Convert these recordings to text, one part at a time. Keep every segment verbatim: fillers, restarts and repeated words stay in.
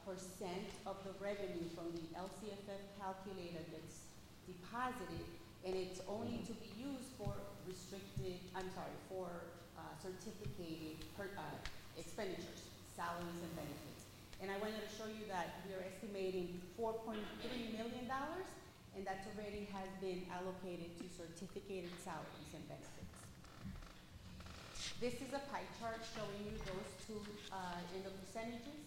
percent of the revenue from the L C F F calculator gets deposited, and it's only to be used for restricted, I'm sorry, for uh, certificated per, uh, expenditures, salaries and benefits. And I wanted to show you that we are estimating four point three million dollars, and that already has been allocated to certificated salaries and benefits. This is a pie chart showing you those two uh, in the percentages.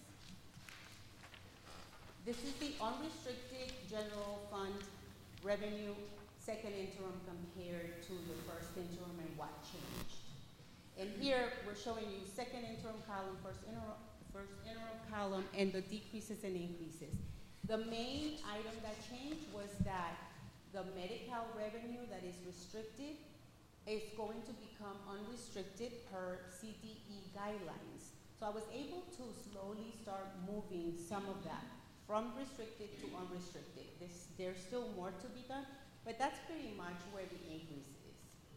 This is the unrestricted general fund revenue, second interim compared to the first interim and what changed. And here we're showing you second interim column, first interim, first interim column, and the decreases and increases. The main item that changed was that the Medi-Cal revenue that is restricted is going to become unrestricted per C D E guidelines. So I was able to slowly start moving some of that from restricted to unrestricted. This, there's still more to be done, but that's pretty much where the increase is.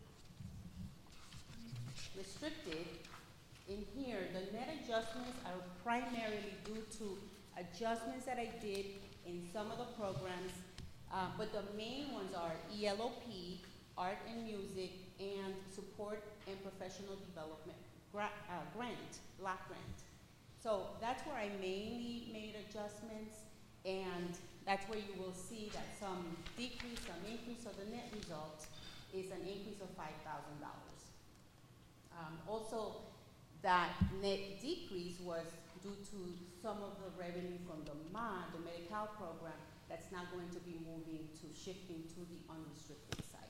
Restricted, in here, the net adjustments are primarily due to adjustments that I did in some of the programs, uh, but the main ones are E L O P, art and music, and support and professional development gra uh, grant, block grant. So that's where I mainly made adjustments, and that's where you will see that some decrease, some increase. So the net result is an increase of five thousand dollars. Um, also, that net decrease was due to some of the revenue from the M A, the Medi-Cal program, that's now going to be moving to shifting to the unrestricted side.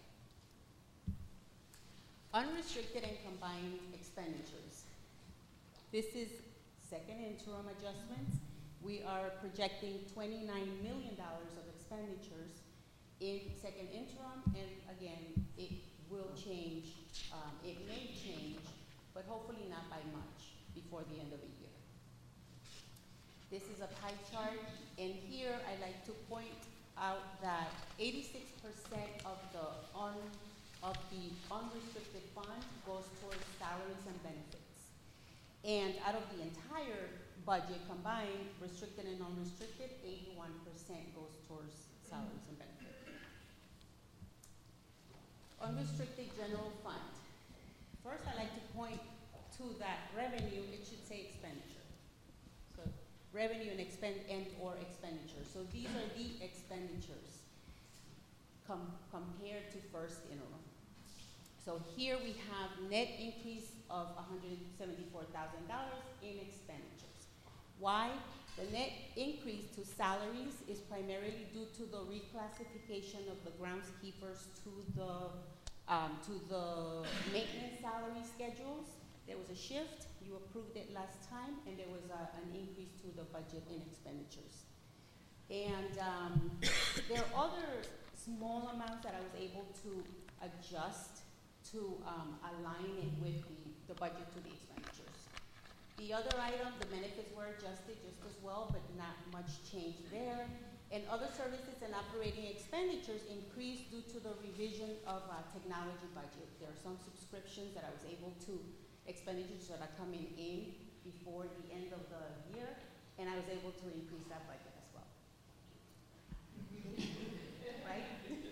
Unrestricted and combined expenditures. This is second interim adjustments. We are projecting twenty-nine million dollars of expenditures in second interim, and again, it will change, um, it may change, but hopefully not by much before the end of the year. This is a pie chart, and here I like to point out that eighty-six percent of the un, of the unrestricted fund goes towards salaries and benefits. And out of the entire budget combined, restricted and unrestricted, eighty-one percent goes towards salaries and benefits. Unrestricted general fund. First, I like to point to that revenue, it should say expenditure. So revenue and expend and or expenditure. So these are the expenditures com compared to first interim. So here we have net increase of one hundred seventy-four thousand dollars in expenditures. Why? The net increase to salaries is primarily due to the reclassification of the groundskeepers to the um, to the maintenance salary schedules. There was a shift. You approved it last time, and there was a, an increase to the budget in expenditures. And um, there are other small amounts that I was able to adjust to um, align it with the, the budget to the expenditures. The other item, the benefits were adjusted just as well, but not much change there. And other services and operating expenditures increased due to the revision of uh, technology budget. There are some subscriptions that I was able to, expenditures that are coming in before the end of the year, and I was able to increase that budget as well. Right?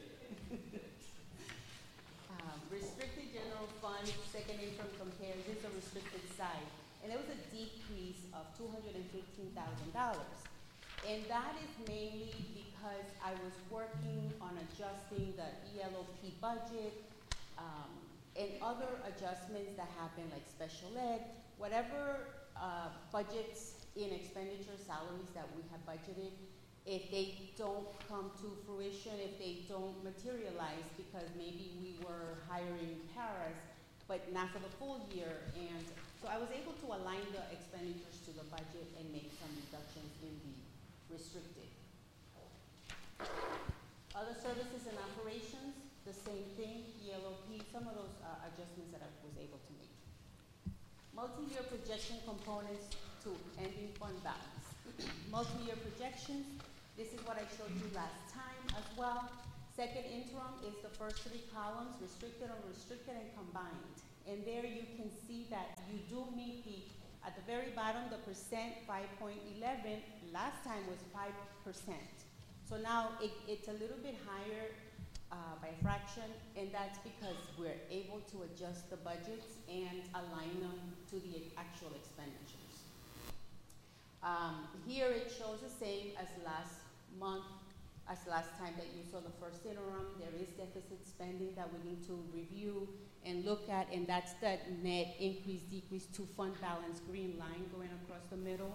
um, restricted general fund, second income compared, this is a restricted side. And there was a decrease of two hundred fifteen thousand dollars. And that is mainly because I was working on adjusting the E L O P budget um, and other adjustments that happen, like special ed, whatever uh, budgets in expenditure salaries that we have budgeted, if they don't come to fruition, if they don't materialize, because maybe we were hiring paras, but not for the full year. And so I was able to align the expenditures to the budget and make some reductions in the restricted. Other services and operations, the same thing, E L O P, some of those uh, adjustments that I was able to make. Multi-year projection components to ending fund balance. Multi-year projections, this is what I showed you last time as well. Second interim is the first three columns, restricted, unrestricted, and combined. And there you can see that you do meet the, at the very very bottom, the percent, five point one one, last time was five percent. So now it, it's a little bit higher uh, by a fraction, and that's because we're able to adjust the budgets and align them to the actual expenditures. Um, here it shows the same as last month, as last time that you saw the first interim. There is deficit spending that we need to review and look at, and that's that net increase, decrease to fund balance green line going across the middle.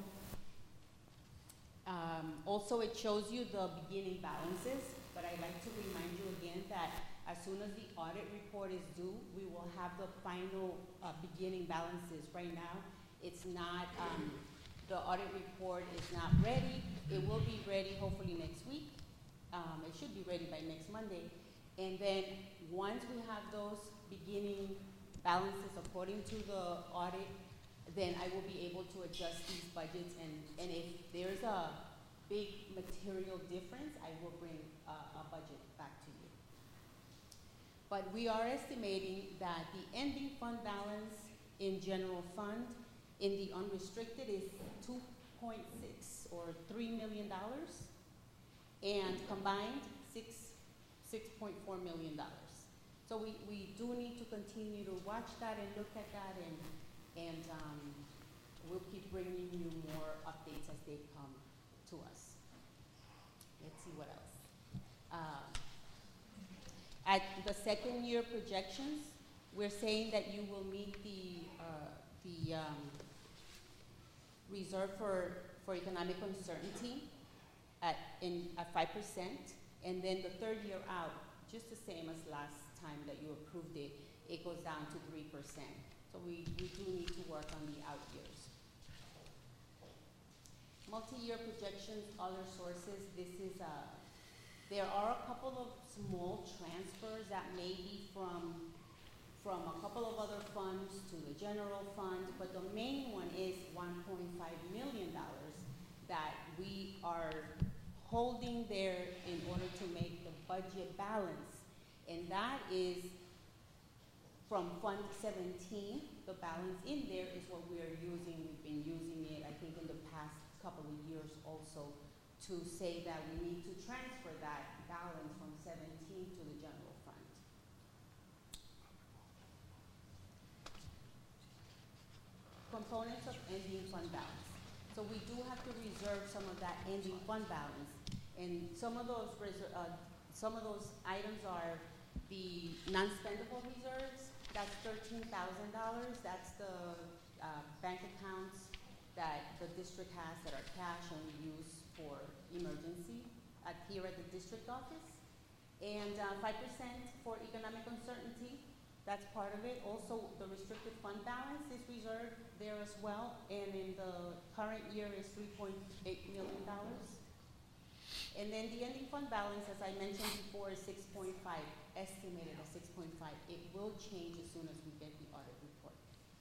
Um, also, it shows you the beginning balances, but I'd like to remind you again that as soon as the audit report is due, we will have the final uh, beginning balances. Right now, it's not, um, the audit report is not ready. It will be ready hopefully next week. Um, it should be ready by next Monday. And then once we have those beginning balances according to the audit, then I will be able to adjust these budgets, and, and if there's a big material difference, I will bring uh, a budget back to you. But we are estimating that the ending fund balance in general fund in the unrestricted is two point six or three million dollars, and combined six, six point four million dollars. So we, we do need to continue to watch that and look at that, and And um, we'll keep bringing you more updates as they come to us. Let's see what else. Um, at the second year projections, we're saying that you will meet the, uh, the um, reserve for, for economic uncertainty at, in, at five percent. And then the third year out, just the same as last time that you approved it, it goes down to three percent. So we, we do need to work on the out years. Multi-year projections, other sources, this is, uh, there are a couple of small transfers that may be from, from a couple of other funds to the general fund, but the main one is one point five million dollars that we are holding there in order to make the budget balance. And that is from Fund seventeen, the balance in there is what we are using. We've been using it, I think, in the past couple of years also to say that we need to transfer that balance from seventeen to the general fund. Components of ending fund balance. So we do have to reserve some of that ending fund balance, and some of those uh, some of those items are the non-spendable reserves. That's thirteen thousand dollars. That's the uh, bank accounts that the district has that are cash and we use for emergency at, here at the district office. And uh, five percent for economic uncertainty. That's part of it. Also, the restricted fund balance is reserved there as well. And in the current year is three point eight million dollars. And then the ending fund balance, as I mentioned before, is six point five, estimated at six point five. It will change as soon as we get the audit report.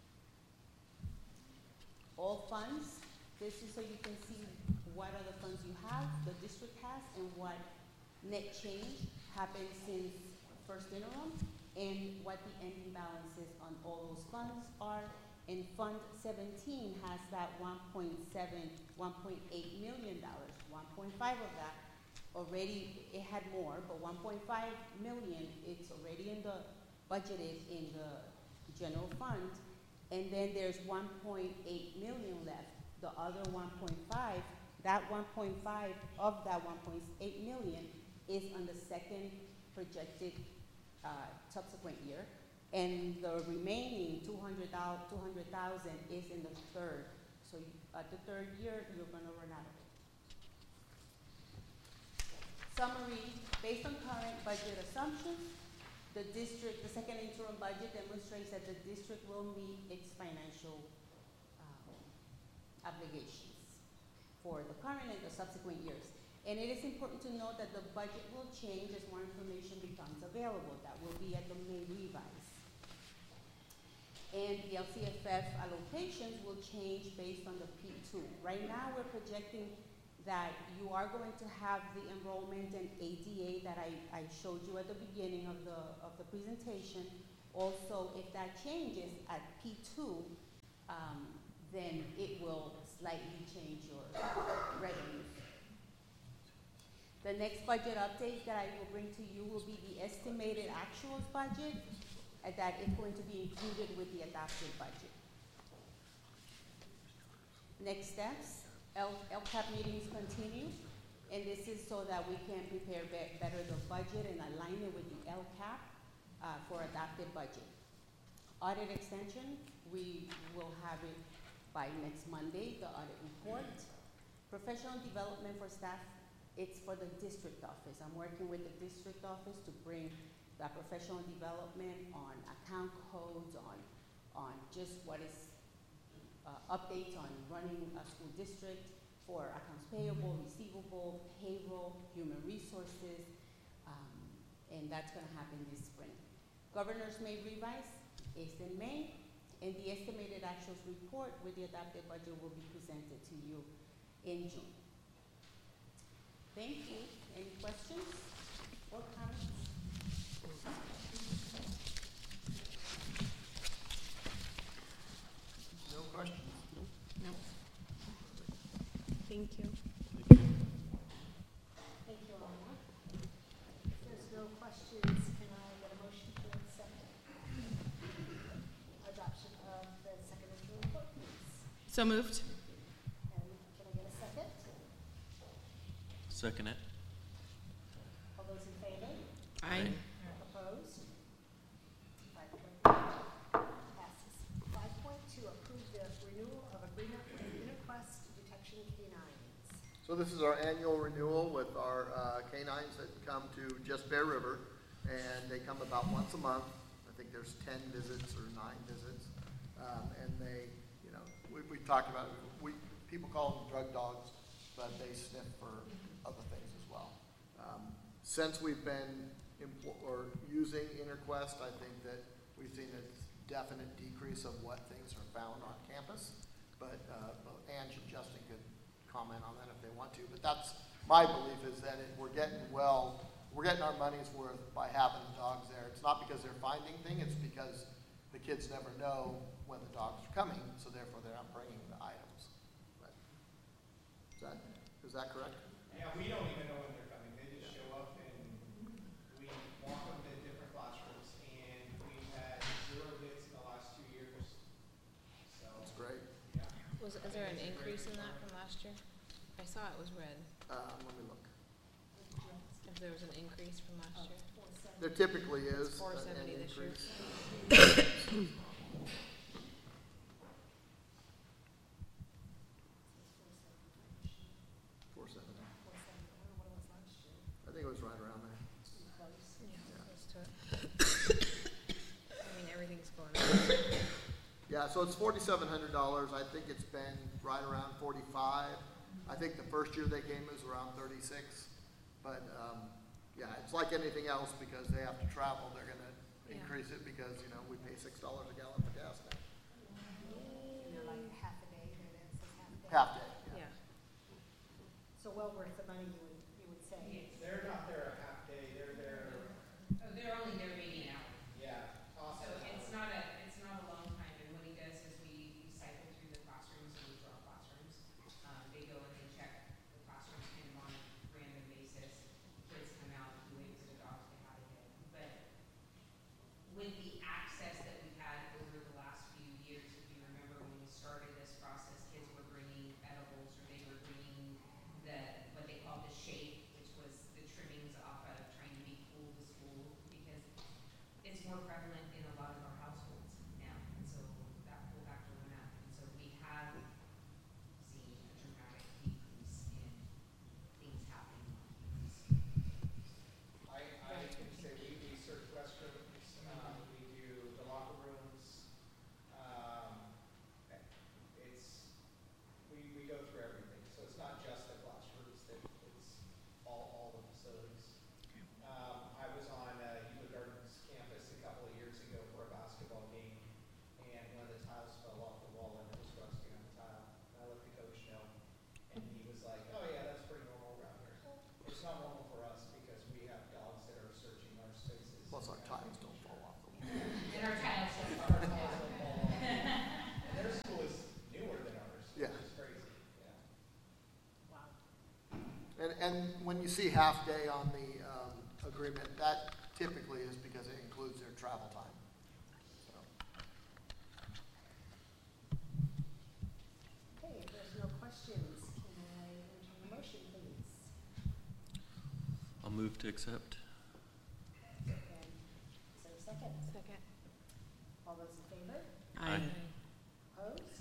All funds, this is so you can see what other funds you have, the district has, and what net change happened since first interim, and what the ending balances on all those funds are. And Fund seventeen has that one point seven, one point eight million dollars. one point five of that already, it had more, but one point five million, it's already in the, budgeted in the general fund. And then there's one point eight million left. The other one point five, that one point five of that one point eight million is on the second projected uh, subsequent year. And the remaining two hundred thousand is in the third. So you, at the third year, you're gonna run out of it. Summary, based on current budget assumptions, the district, the second interim budget demonstrates that the district will meet its financial um, obligations for the current and the subsequent years. And it is important to note that the budget will change as more information becomes available. That will be at the May revise. And the L C F F allocations will change based on the P two. Right now, we're projecting that you are going to have the enrollment and A D A that I, I showed you at the beginning of the, of the presentation. Also, if that changes at P two, um, then it will slightly change your revenues. The next budget update that I will bring to you will be the estimated actuals budget, and that is going to be included with the adopted budget. Next steps, L C A P meetings continue, and this is so that we can prepare be better the budget and align it with the L C A P uh, for adopted budget. Audit extension, we will have it by next Monday, the audit report. Professional development for staff, it's for the district office. I'm working with the district office to bring that professional development on account codes, on, on just what is uh, updates on running a school district for accounts payable, receivable, payroll, human resources, um, and that's gonna happen this spring. Governor's May revise is in May, and the estimated actuals report with the adopted budget will be presented to you in June. Thank you. Any questions or comments? No questions. No. Thank you. Thank you, Alma. If there's no questions, can I get a motion to accept adoption of the second interim report, please? So moved. And can I get a second? Second it. All those in favor? Aye. Opposed? Five point two passes. Five point two, approve the renewal of agreement with Interquest Detection Canines. So this is our annual renewal with our uh, canines that come to Just Bear River, and they come about once a month. I think there's ten visits or nine visits, um, and they, you know, we, we talked about it. We people call them drug dogs, but they sniff for other things as well. Um, since we've been empl- or using Interquest, I think that we've seen a definite decrease of what things are found on campus. But uh, both Ange and Justin could comment on that if they want to. But that's my belief, is that it, we're getting well, we're getting our money's worth by having the dogs there. It's not because they're finding things, it's because the kids never know when the dogs are coming, so therefore they're not bringing the items. But is that, is that correct? Yeah, we don't even know when they're coming. They just show up and we walk them to different classrooms, and we've had zero hits in the last two years. So, That's great. yeah. Was, is there an increase in that from last year? I saw it was red. Um, let me look. If there was an increase from last year. There typically is Four an seventy this year. increase. Four seventy. I think it was right around there. Yeah, close to it. I mean, everything's going up. Yeah, so it's forty-seven hundred dollars. I think it's been right around forty-five. I think the first year they came was around thirty-six. But, um, yeah, it's like anything else, because they have to travel, they're gonna Yeah. increase it because, you know, we pay six dollars a gallon for gas now. And they're like half a day, there it is, says half a day. Half day, yeah. Yeah. So well worth the money, you would, you would say. They're not there a half day, they're there, Oh, they're only there maybe an hour. yeah, toss So it. it's not a, it's not a long time, and what he does is we, we cycle through the classrooms and we draw classrooms. Um, they go and they check the classrooms kind of on a random basis. Kids come out, he waves the dogs, they have a hit. But with the access that we've had over the last few years, if you remember when we started this process, kids were bringing edibles, or they were bringing the, what they call the shake, which was the trimmings off of trying to be cool to school, because it's more prevalent in a lot of our households now, and so that pull factor went up, and so we have seen a dramatic decrease in things happening on campus. I, I can say we, we search restrooms, um, we do the locker rooms, um, it's, we, we go through everything, so it's not just the classrooms, that it's all, all the facilities. Um, I was on, uh, Euclid Gardens campus a couple of years ago for a basketball game, and one of the tiles fell off the wall and it was rusting on the tile. And I let the coach know, and he was like, oh yeah, that's pretty normal around here. It's not normal for us because we have dogs that are searching our spaces. Plus our tiles don't fall off the wall. And our tiles are Our tiles don't fall off. And their school is newer when you see half-day on the um, agreement, that typically is because it includes their travel time. So, Okay, if there's no questions, can I entertain a motion, please? I'll move to accept. And is there a second? Second. All those in favor? Aye. Opposed?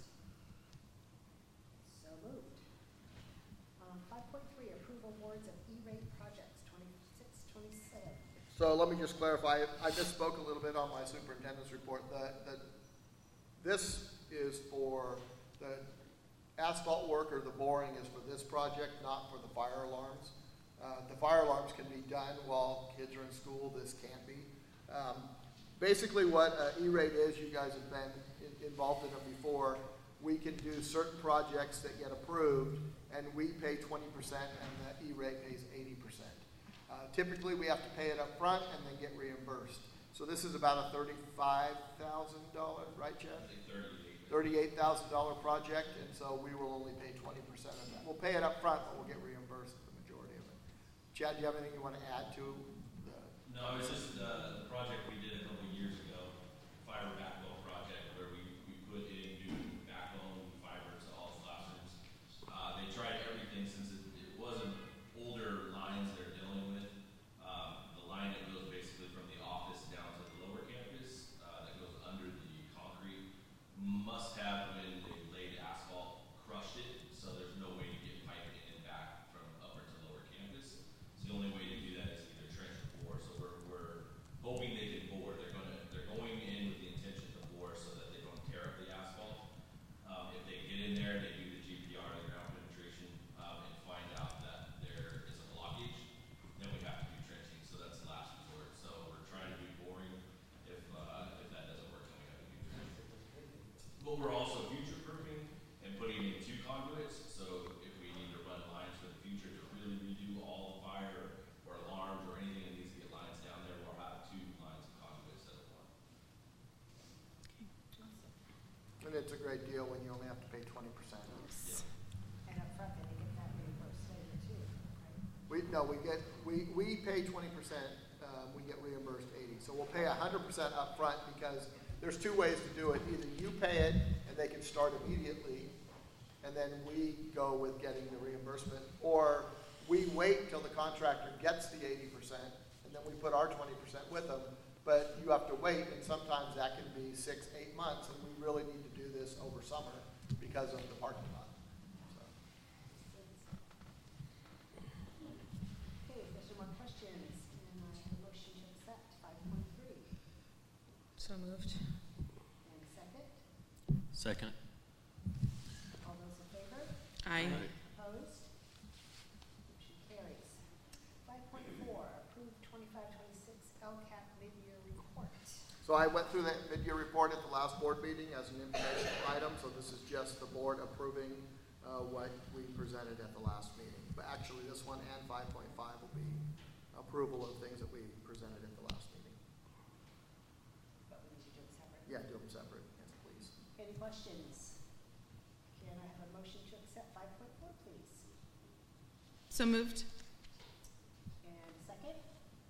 So moved. Um, five point three, approve awards of E-rate projects, twenty-six, twenty-seven. so let me just clarify, I misspoke a little bit on my superintendent's report. The, the, this is for the asphalt work or the boring is for this project, not for the fire alarms. Uh, the fire alarms can be done while kids are in school, this can't be. Um, basically what uh, E-rate is, you guys have been in, involved in them before. We can do certain projects that get approved and we pay twenty percent and the E-rate pays eighty percent. Uh, typically we have to pay it up front and then get reimbursed. So this is about a thirty-five thousand dollars, right Chad? thirty-eight thousand dollars project, and so we will only pay twenty percent of that. We'll pay it up front, but we'll get reimbursed for the majority of it. Chad, do you have anything you want to add to the? No, it's just uh, the project we did a couple of years ago, fiber backbone project, where we, we put in new backbone fiber to all classrooms. Uh, they tried everything since it, it wasn't older lines they're dealing with. Um, the line that goes basically from the office down to the lower campus, uh, that goes under the concrete, must have, when they laid asphalt, crushed it, so there's no way to get pipe in and back from upper to lower campus. So the only way to do that is either trench or bore. So we're, we're hoping they can bore. They're gonna they're going in with the intention to bore so that they don't tear up the asphalt. Um, if they get in there, they do the G P R, the ground penetration, um, and find out that there is a blockage, then we have to do trenching. So that's the last resort. So we're trying to do boring. If uh, if that doesn't work, then we have to do trenching. But we're also future proofing and putting in two conduits. So if we need to run lines for the future to really redo all the fire or alarms or anything that needs to get lines down there, we'll have two lines of conduits instead of one. And it's a great deal when you only have to pay twenty percent. And up front, then you get that reimbursed later too, right? We, no, we get, we, we pay twenty percent, um, we get reimbursed eighty. So we'll pay a hundred percent upfront because there's two ways to do it. Either you pay it and they can start immediately, and then we go with getting the reimbursement, or we wait till the contractor gets the eighty percent and then we put our twenty percent with them. But you have to wait, and sometimes that can be six, eight months, and we really need to do this over summer because of the parking lot. So. Okay, if there's no more questions, can I have a motion to accept five point three? So moved. And a second? Second. All those in favor? Aye. Opposed? Motion carries. Five point four, approve twenty-five twenty-six L C A P mid-year report. So I went through that mid-year report at the last board meeting as an information item, so this is just the board approving uh, what we presented at the last meeting. But actually, this one and five point five will be approval of things that we presented at the last meeting. But we need to do it separate. Yeah, do them separate, yes, please. Any questions? Can I have a motion to accept five point four, please? So moved. And a second?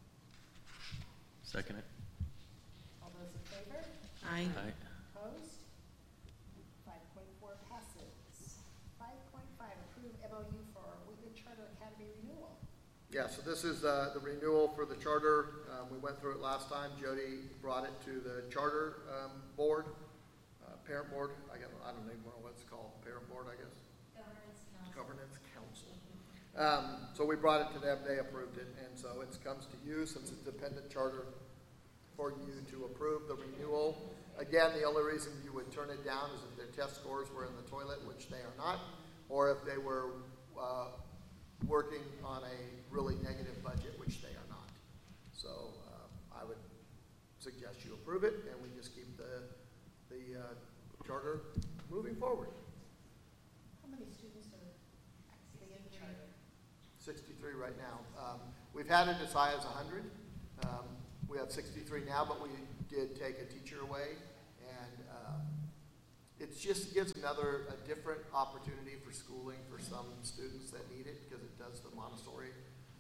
Second it. All those in favor? Aye. Aye. Opposed? Five point four passes. Five point five, approve M O U for Wheaton Charter Academy renewal. Yeah, so this is uh, the renewal for the charter. Um, we went through it last time. Jody brought it to the charter um, board, uh, parent board. I got, I don't even know what it's called. Parent board, I guess. Governance council. Governance council. Um, so we brought it to them. They approved it, and so it comes to you since it's a dependent charter for you to approve the renewal. Again, the only reason you would turn it down is if their test scores were in the toilet, which they are not, or if they were uh, working on a really negative budget, which they are not. So uh, I would suggest you approve it, and we just keep the, the uh, charter moving forward. How many students are actually in charter? sixty-three right now. Um, we've had it as high as one hundred. Um, we have sixty-three now, but we did take a teacher away, and um, it just gives another, a different opportunity for schooling for some students that need it, because it does the Montessori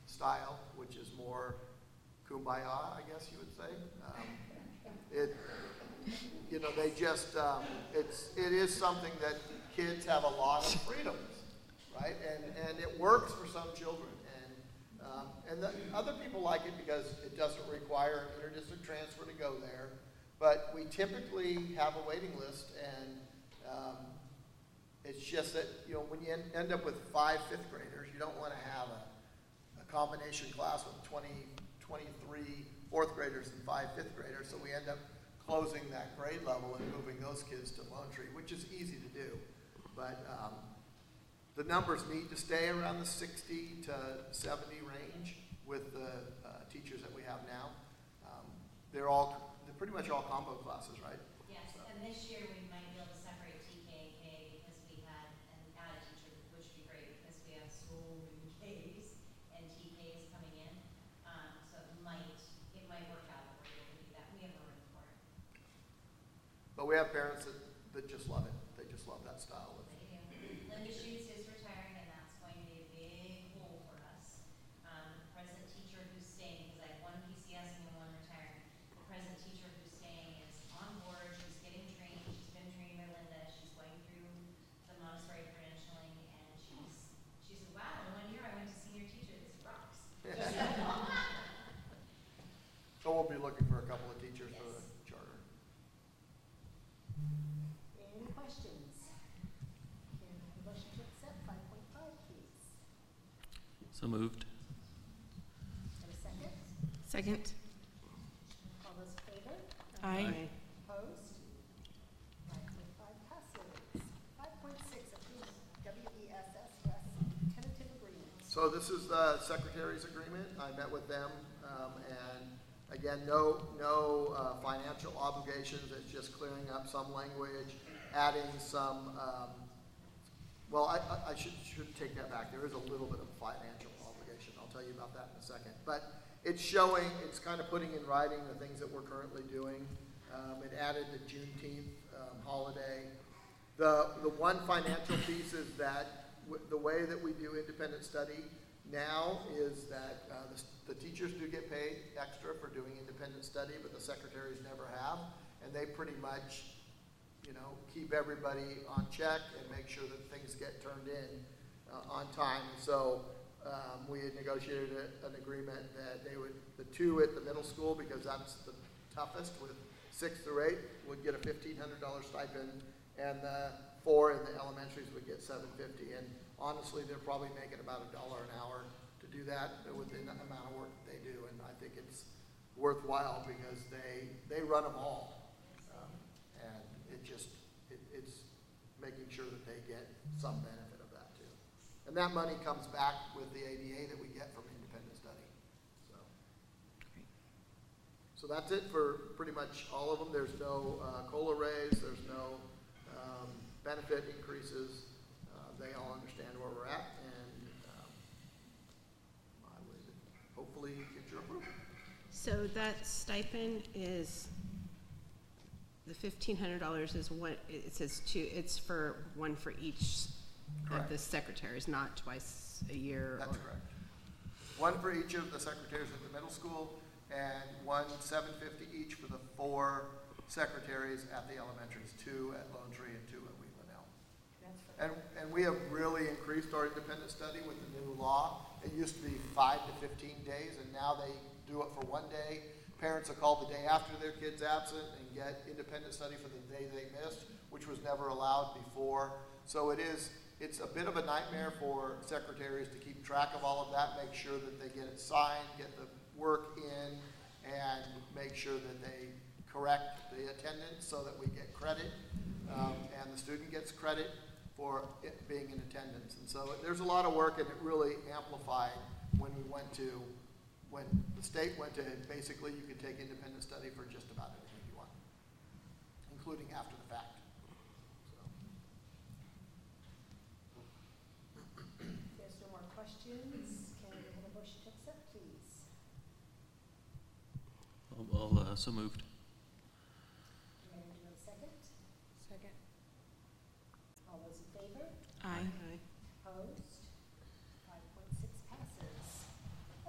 style, which is more kumbaya, I guess you would say. Um, it, you know, they just, um, it's, it is something that kids have a lot of freedoms, right? And, and it works for some children. And, um, and the other people like it because it doesn't require an inter-district transfer to go there. But we typically have a waiting list, and um, it's just that, you know, when you end, end up with five fifth graders, you don't want to have a, a combination class with twenty, twenty-three fourth graders and five fifth graders. So we end up closing that grade level and moving those kids to Lone Tree, which is easy to do. But um, the numbers need to stay around the sixty to seventy range with the uh, teachers that we have now. Um, they're all, they're pretty much all combo classes, right? Yes, So. and this year we might be able to separate T K and K because we had an added teacher, which would be great because we have so many Ks and T Ks coming in. Um, so it might, it might work out if we're able to do that. We have a room for it. But we have parents that, that just love it. They just love that style. Of, They do. Linda Schutz is retiring, and that's going to be a big hole for us. Um, the present teacher who's staying, because I have one P C S and one retiring. The present teacher who's staying is on board. She's getting trained. She's been trained by Linda. She's going through the Montessori credentialing, and she's she said, "Wow, in one year I went to senior teacher. This rocks." so we'll be looking for a couple of teachers for the charter. Any questions? Can I have a motion to accept five point five, please? So moved. And a second? Second. All those in favor? Aye. Opposed? five point five passes. five point six, approve W E S S West tentative agreement. So this is the secretary's agreement. I met with them, um, and again, no no uh, financial obligations. It's just clearing up some language, adding some. Um, well, I, I, I should should take that back. There is a little bit of financial obligation. I'll tell you about that in a second. But it's showing. It's kind of putting in writing the things that we're currently doing. Um, it added the Juneteenth um, holiday. The the one financial piece is that w- the way that we do independent study now is that uh, the, the teachers do get paid extra for doing independent study, but the secretaries never have, and they pretty much, you know, keep everybody on check and make sure that things get turned in uh, on time. So um, we had negotiated a, an agreement that they would, the two at the middle school, because that's the toughest with sixth through eighth, would get a fifteen hundred dollar stipend, and the four in the elementaries would get seven fifty. And honestly, they're probably making about a dollar an hour to do that with the amount of work that they do, and I think it's worthwhile because they they run them all, um, and it just it, it's making sure that they get some benefit of that too. And that money comes back with the A D A that we get from independent study. So, so that's it for pretty much all of them. There's no uh, COLA raise. There's no um, benefit increases. Uh, they all understand where we're at, and um, I would hopefully get your approval. So that stipend is, the fifteen hundred dollars is what, it says two, it's for one for each Correct. of the secretaries, not twice a year? That's or- correct. One for each of the secretaries at the middle school, and one seven fifty each for the four secretaries at the elementaries, two at Lone Tree and two at Wheatland Elm. That's for And, and we have really increased our independent study with the new law. It used to be five to fifteen days, and now they do it for one day. Parents will call the day after their kid's absent and get independent study for the day they missed, which was never allowed before. So it is, it's a bit of a nightmare for secretaries to keep track of all of that, make sure that they get it signed, get the work in, and make sure that they correct the attendance so that we get credit, um, and the student gets credit for it being in attendance. And so there's a lot of work, and it really amplified when we went to, when the state went to, basically you could take independent study for just about anything you want, including after the fact. So. If there's no more questions, can we have a motion to accept, please? I'll, I'll, uh, so moved. Can I do a second? Second. All those in favor? Aye. Opposed? five point six passes.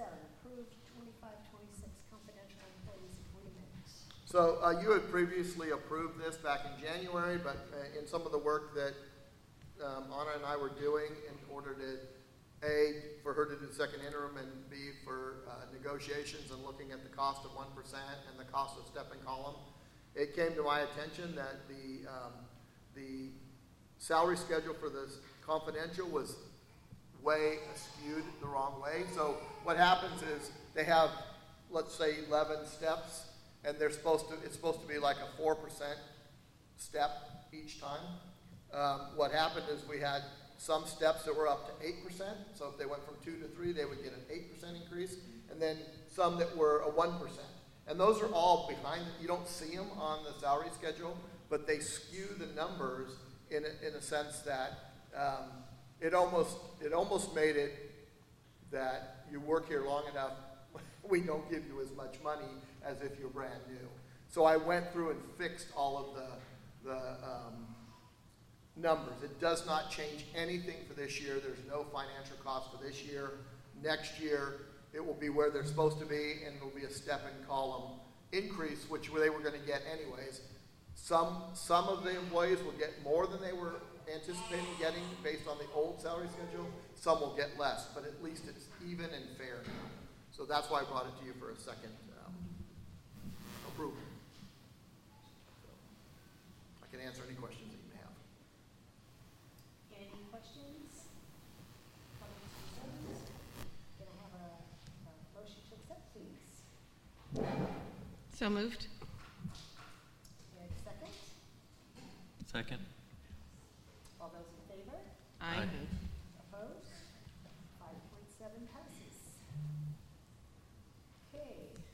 seven, approved twenty-five twenty-six confidential employees agreement. So uh, you had previously approved this back in January, but uh, in some of the work that um, Anna and I were doing in order to, A, for her to do the second interim, and B, for uh, negotiations and looking at the cost of one percent and the cost of step and column, it came to my attention that the, um, the salary schedule for the confidential was way skewed the wrong way. So what happens is they have, let's say, eleven steps, and they're supposed to, it's supposed to be like a four percent step each time. Um, what happened is we had some steps that were up to eight percent. So if they went from two to three, they would get an eight percent increase, and then some that were a one percent. And those are all behind, you don't see them on the salary schedule, but they skew the numbers in a, in a sense that um, it almost, it almost made it that you work here long enough, we don't give you as much money as if you're brand new. So I went through and fixed all of the, the um, numbers. It does not change anything for this year. There's no financial cost for this year. Next year, it will be where they're supposed to be, and it will be a step and column increase, which they were going to get anyways. Some, some of the employees will get more than they were anticipating getting based on the old salary schedule. Some will get less, but at least it's even and fair now. So that's why I brought it to you for a second um, approval. So, I can answer any questions that you may have. Any questions? Comments, concerns? Can I have a, a motion to accept, please? So moved. And a second? Second. All those in favor? Aye. Opposed? Five point seven passes. Okay.